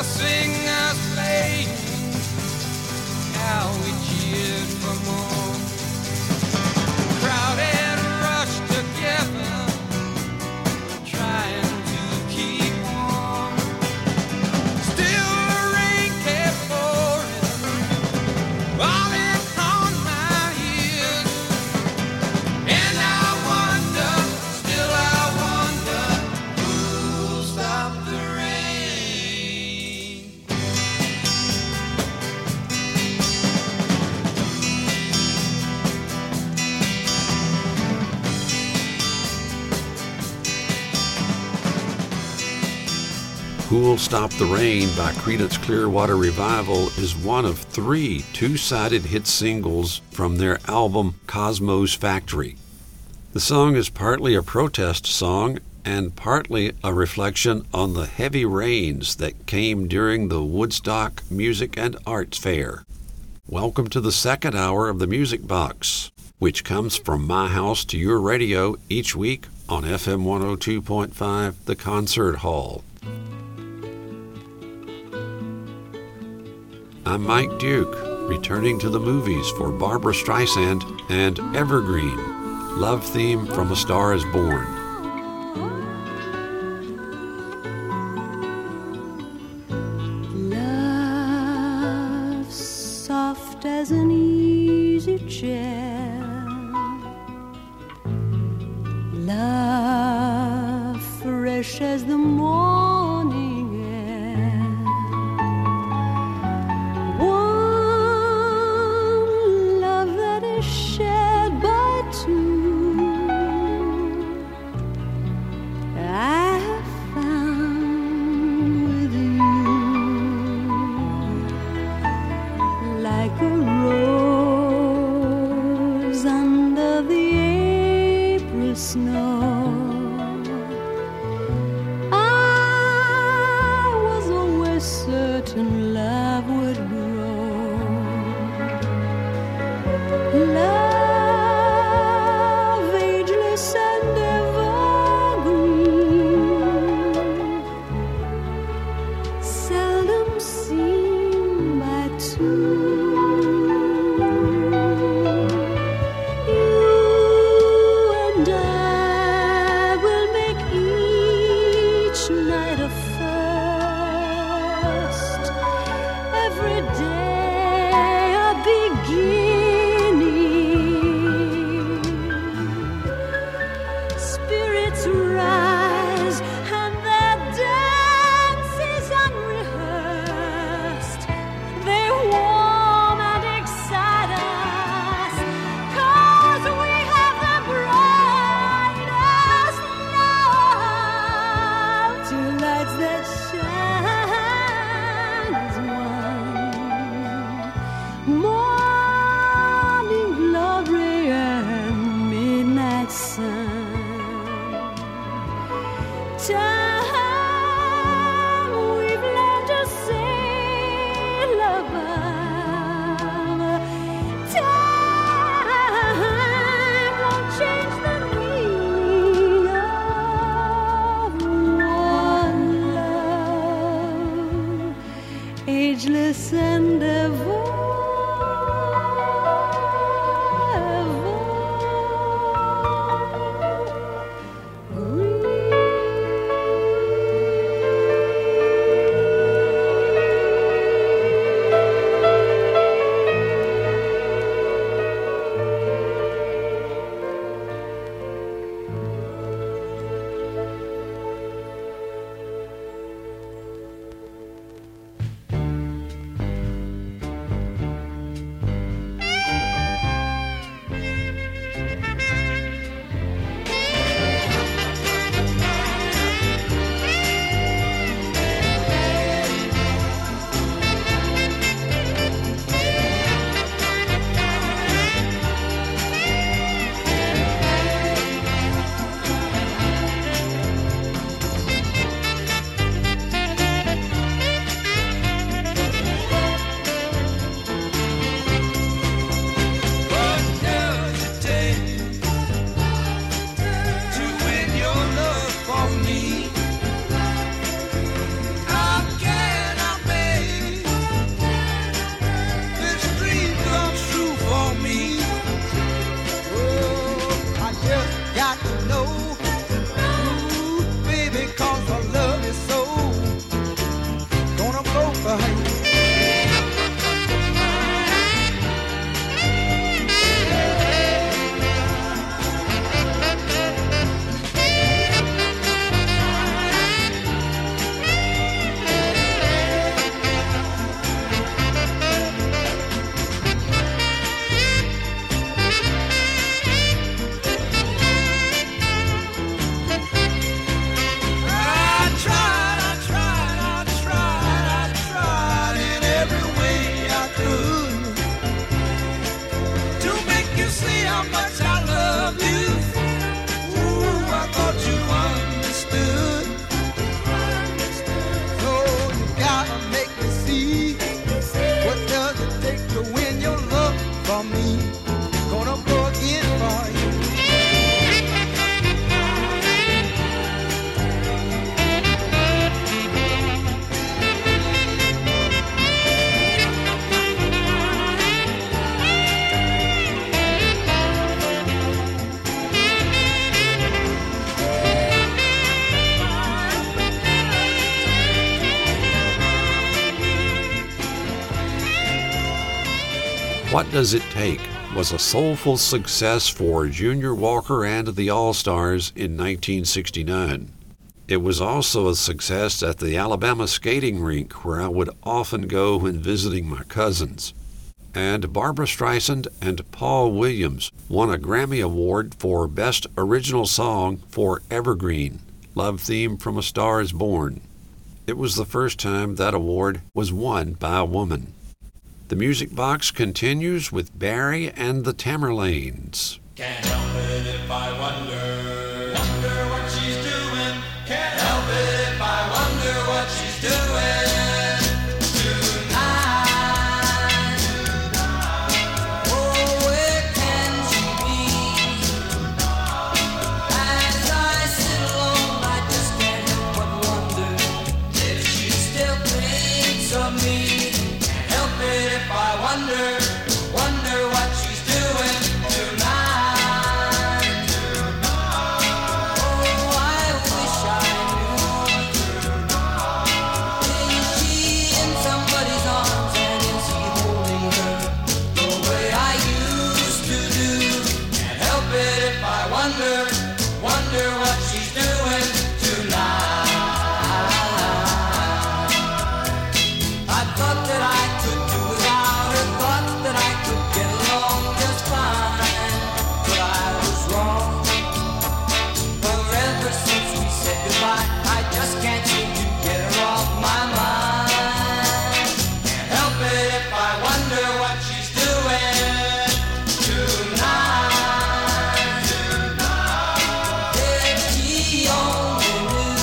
singers playing, how we cheered for more. Crowded rushed together, trying to keep warm. Still the rain kept pouring, falling on my ears. And I wonder, still I wonder, who'll stop the rain? Who'll Stop the Rain by Creedence Clearwater Revival is one of 3 two-sided hit singles from their album Cosmo's Factory. The song is partly a protest song and partly a reflection on the heavy rains that came during the Woodstock Music and Arts Fair. Welcome to the second hour of the Music Box, which comes from my house to your radio each week on FM 102.5, The Concert Hall. I'm Mike Duke, returning to the movies for Barbra Streisand and Evergreen, love theme from A Star is Born. Love soft as an easy chair, love fresh as the morning air, one love that is shared by two. I have found with you, like a rose under the April snow. I was always certain love would grow. Love, ageless and evergreen, seldom seen by two. You and I will make each night a first, every day a beginning. Spirits rise and their dance is unrehearsed. They warm and excite us, 'cause we have the brightest love. Two lights that shine as one, morning glory and midnight sun. Time we've learned to sail above. Time won't change the meaning of one love, ageless and for you. What Does It Take was a soulful success for Junior Walker and the All-Stars in 1969. It was also a success at the Alabama skating rink, where I would often go when visiting my cousins. And Barbra Streisand and Paul Williams won a Grammy Award for Best Original Song for Evergreen, Love Theme from A Star Is Born. It was the first time that award was won by a woman. The Music Box continues with Barry and the Tamerlanes. Can't help it if I wonder what she's doing. Can't help it if I wonder what she's doing tonight. Oh, where can she be? As I sit alone, I just can't help but wonder if she still thinks of me. If I wonder what she's doing tonight. Oh, I wish I knew. Is she in somebody's arms and is he holding her the way I used to do? Can't help it if I wonder what she's doing tonight. I thought that I could do without her, thought that I could get along just fine, but I was wrong. Ever since we said goodbye, I just can't seem to get her off my mind. Can't help it if I wonder what she's doing tonight. If she only knew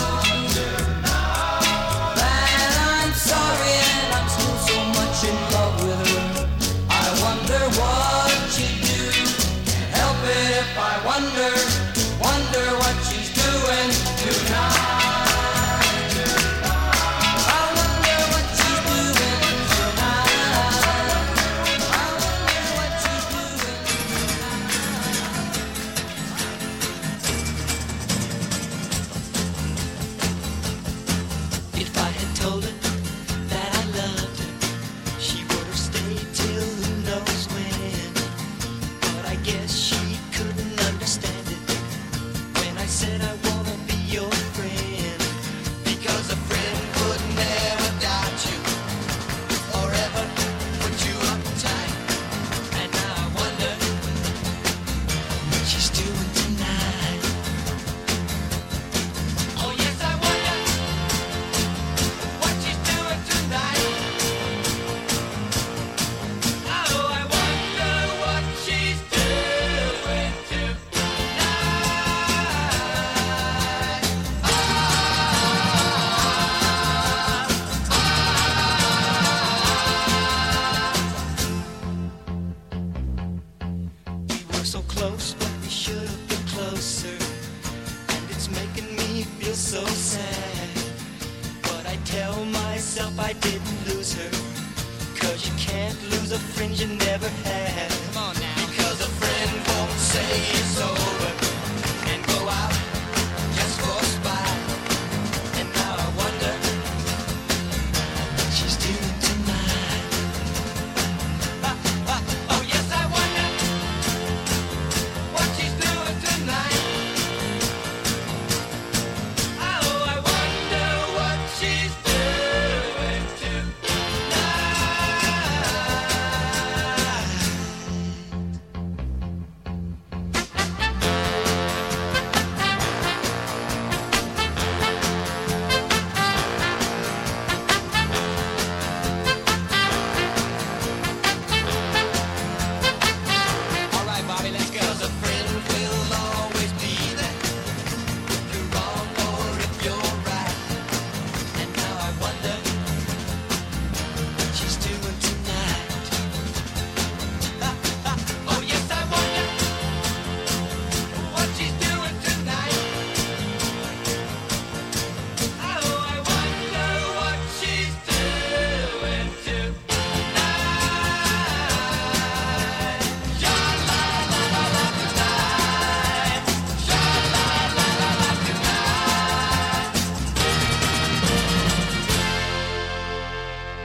that I'm sorry and I'm still so much in love with her, I wonder what she'd do. Can't help it if I wonder what she's doing tonight. I wonder what she's doing tonight. I wonder what she's doing tonight. If I had told her that I loved her, she would have stayed till who knows when. But I guess she couldn't understand it when I said I wanna be your friend. Because a friend could never doubt you or ever put you uptight. And now I wonder what she's doing tonight. Oh yes, I wonder what she's doing tonight. Oh, I wonder what she's doing tonight. We were so close, but we should have been closer. And it's making me feel so sad. But I tell myself I didn't lose her. 'Cause you can't lose a friend you never had. Come on now. Because a friend won't say it's over and go out just for spite. And now I wonder what she's doing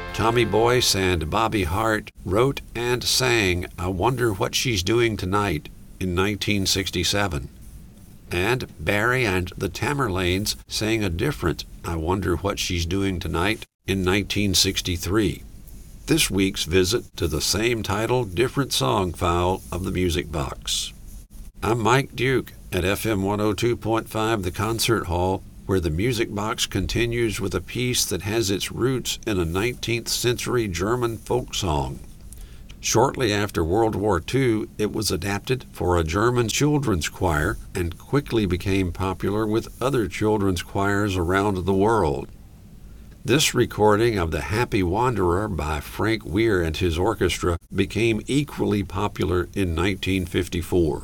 Tommy Boyce and Bobby Hart wrote and sang I Wonder What She's Doing Tonight in 1967. And Barry and the Tamerlanes sang a different I Wonder What She's Doing Tonight in 1963. This week's visit to the same title, different song file of the Music Box. I'm Mike Duke at FM 102.5 The Concert Hall, where the Music Box continues with a piece that has its roots in a 19th century German folk song. Shortly after World War II, it was adapted for a German children's choir and quickly became popular with other children's choirs around the world. This recording of The Happy Wanderer by Frank Weir and his orchestra became equally popular in 1954.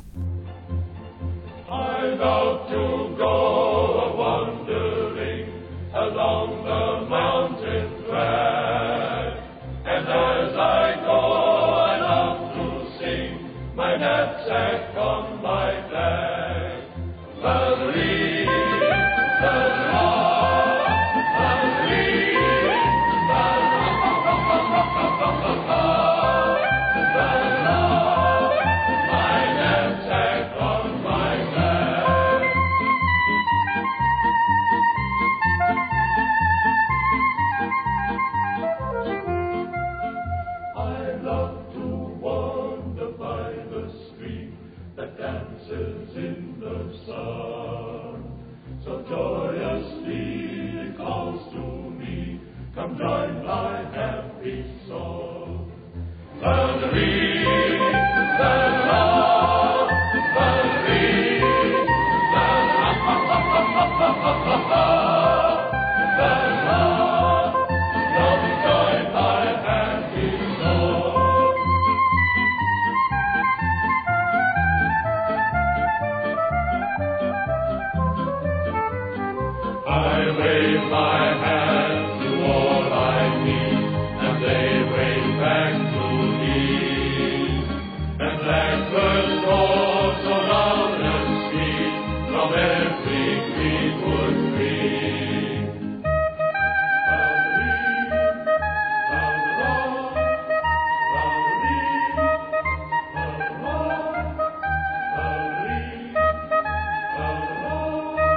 I love to go a-wandering along the mountain track, and as I go I love to sing my knapsack on my back. Valerie, Valerie, in the sun, so joyously it calls to me, come join my happy song. Valerie, Valerie, Valerie, Valerie, come join my happy song. I wave my hand to all I meet, and they wave back to me. And blackbirds call so loud and sweet from every greenwood tree. Valerie, Valerie, Valerie, Valerie, Valerie.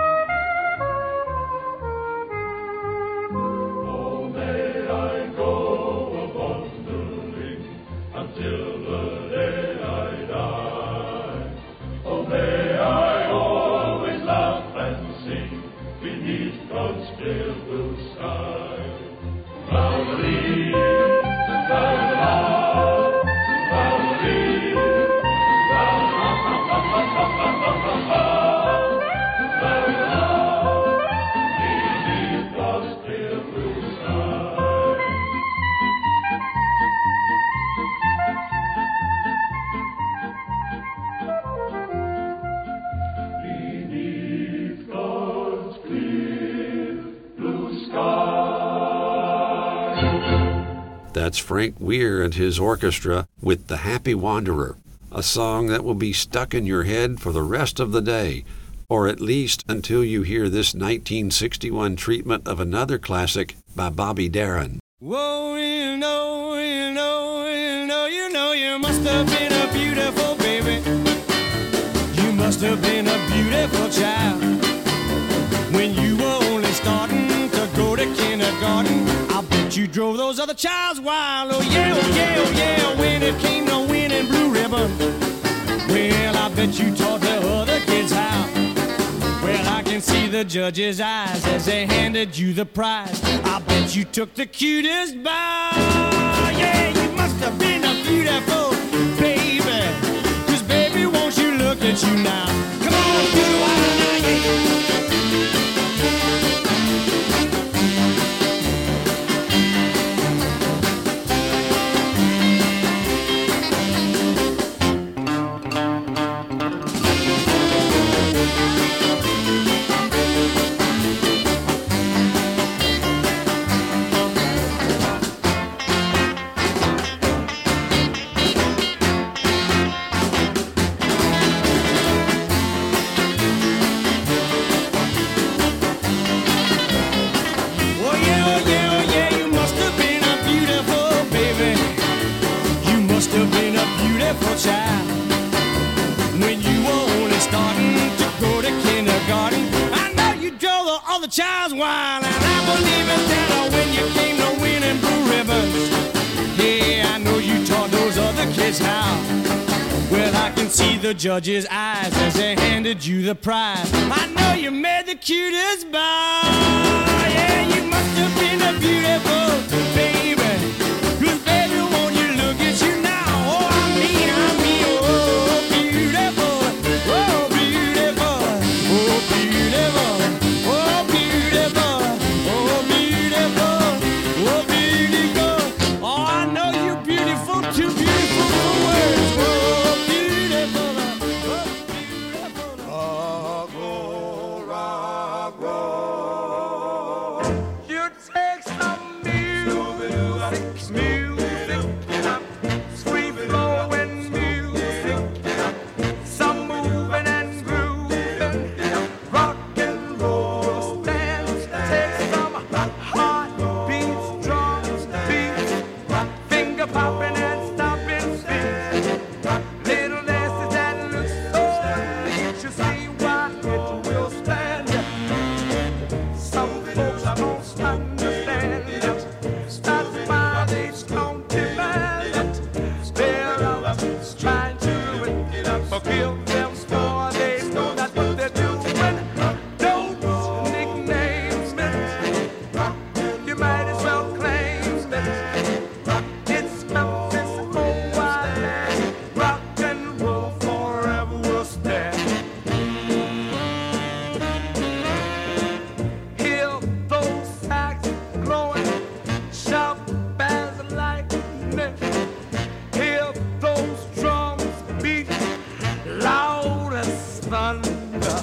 Oh, may I go a-wandering until the day I die. Oh, may I always laugh and sing beneath God's clear blue sky. Valerie, Valerie, Valerie, beneath God's clear blue sky. Beneath God's clear blue sky. That's Frank Weir and his orchestra with The Happy Wanderer, a song that will be stuck in your head for the rest of the day, or at least until you hear this 1961 treatment of another classic by Bobby Darin. Whoa, you know, you must have been a beautiful baby. You must have been a beautiful child. When you were only starting to go to kindergarten, I bet you drove those other childs wild. Oh yeah, oh yeah, oh yeah, when it came to winning blue ribbon. Well, I bet you taught the other kids how. Well, I can see the judge's eyes as they handed you the prize. I bet you took the cutest bow. Yeah, you must have been a beautiful baby. 'Cause baby, won't you look at you now? Come on, do the wild now, yeah. while, and I believe it that when you came to winning blue ribbons, hey, I know you taught those other kids how. Well, I can see the judge's eyes as they handed you the prize. I know you made the cutest bow. Yeah, you must have been a beautiful baby. 'Cause baby, won't you look at you now? Oh, I mean, oh, beautiful, oh, beautiful, oh, beautiful, oh, beautiful, oh, beautiful, oh, beautiful. Oh, I know you're beautiful, too beautiful for words. Oh, beautiful, oh, beautiful. You take some music, sweet flowing music, some moving and grooving, rock and roll stands. Take some heartbeats, drums, beats, finger popping and stomping feet, little dances that look so neat. You see why it will stand. Some folks don't understand it. That's why they don't demand it. They're out trying to forgive them for they know that's what they're doing. Don't nickname it. You might as well claim it. It's Memphis, oh, why rock and roll forever will stand. Hear those sax glowing, sharp as lightning. Hear those drums beat, loud as thunder.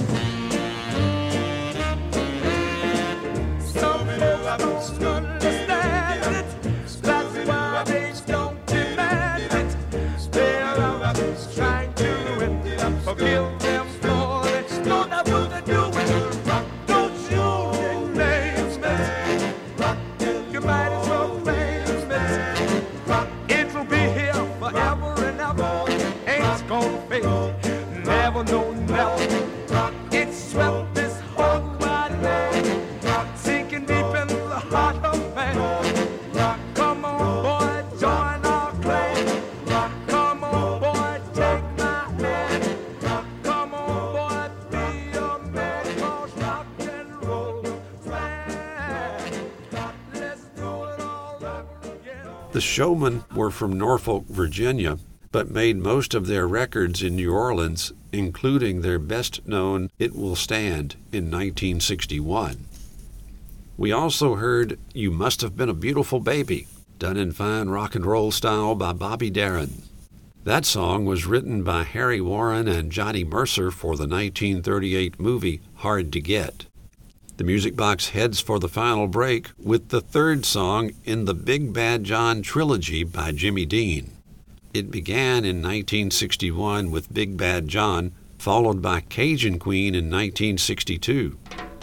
Some folks don't understand it. That's why they don't demand it. They're out trying to forgive them for it. Know that what they're doing. Don't you nickname it. You might as well claim it. It will be here forever and ever. Ain't gonna fade. Never, no, never. It swept this whole wide land, sinking deep in the heart of man. Come on, boy, join our clan. Come on, boy, take my hand. Come on, boy, be a man, 'cause rock and roll flag. Let's do it all over again. The Showmen were from Norfolk, Virginia, but made most of their records in New Orleans, including their best-known It Will Stand in 1961. We also heard You Must Have Been a Beautiful Baby, done in fine rock and roll style by Bobby Darin. That song was written by Harry Warren and Johnny Mercer for the 1938 movie Hard to Get. The Music Box heads for the final break with the third song in the Big Bad John trilogy by Jimmy Dean. It began in 1961 with Big Bad John, followed by Cajun Queen in 1962.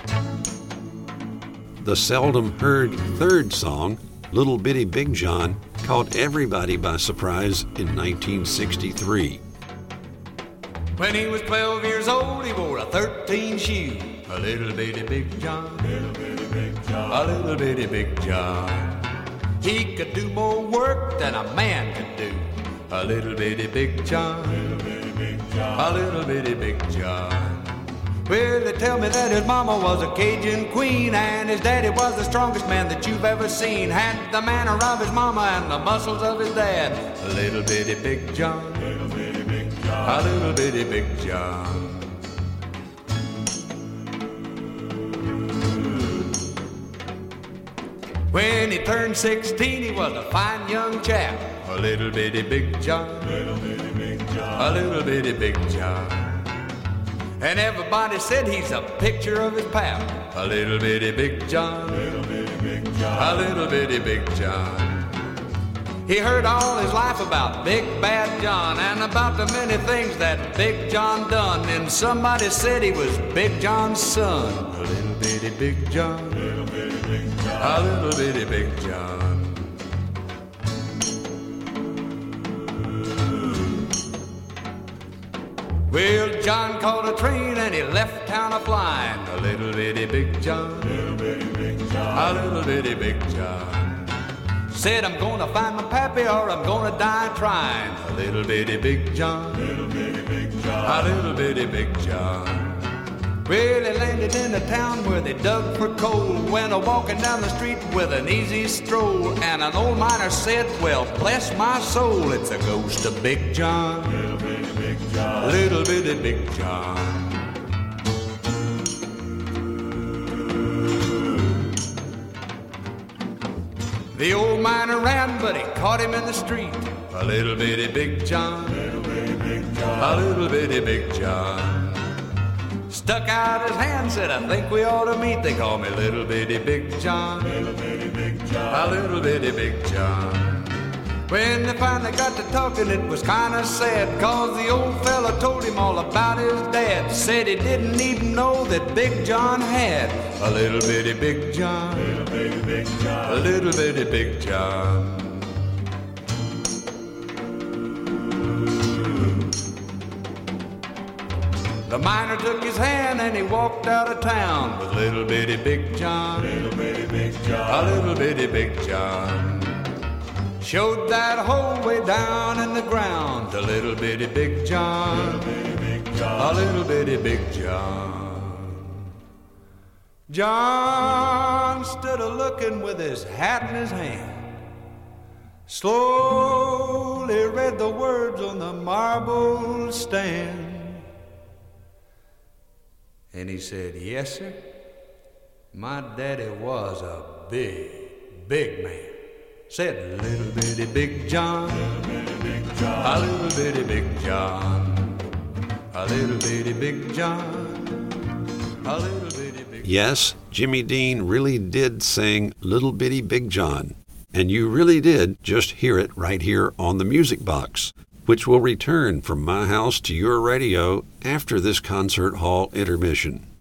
The seldom heard third song, Little Bitty Big John, caught everybody by surprise in 1963. When he was 12 years old, he wore a 13 shoe. A little bitty Big John, a little bitty Big John. He could do more work than a man could do. A little bitty Big John, a little bitty Big John. Well, they tell me that his mama was a Cajun queen and his daddy was the strongest man that you've ever seen. Had the manner of his mama and the muscles of his dad. A little bitty Big John, a little bitty Big John. When he turned 16, he was a fine young chap. A little bitty Big John, a little bitty Big John. And everybody said he's a picture of his pap. A little bitty Big John, a little bitty Big John. He heard all his life about Big Bad John and about the many things that Big John done. And somebody said he was Big John's son. A little bitty Big John, a little bitty Big John. Well, John called a train and he left town a-flying. A little bitty Big John, little bitty Big John, a little bitty Big John. Said, I'm gonna find my pappy or I'm gonna die trying. A little bitty Big John, little bitty Big John, a little bitty Big John. Well, he landed in a town where they dug for coal. Went a-walking down the street with an easy stroll. And an old miner said, well, bless my soul, it's a ghost of Big John, little bitty Big John, little bitty Big John. The old miner ran, but he caught him in the street. A little bitty Big John, little bitty Big John, a little bitty Big John. Stuck out his hand, said, I think we ought to meet. They call me Little Bitty Big John, little bitty Big John, a little bitty Big John. When they finally got to talking, it was kind of sad, 'cause the old fella told him all about his dad. Said he didn't even know that Big John had a little bitty Big John, little bitty Big John, a little bitty Big John. The miner took his hand and he walked out of town with little bitty Big John, little bitty Big John, a little bitty Big John. Showed that hole way down in the ground to little bitty Big John, little bitty Big John, a little bitty Big John. John stood a-looking with his hat in his hand, slowly read the words on the marble stand. And he said, yes, sir, my daddy was a big, big man. Said, little bitty Big John, little bitty Big John, a little bitty Big John, a little bitty Big John, a little bitty Big John. Yes, Jimmy Dean really did sing Little Bitty Big John. And you really did just hear it right here on the Music Box, which will return from my house to your radio after this concert hall intermission.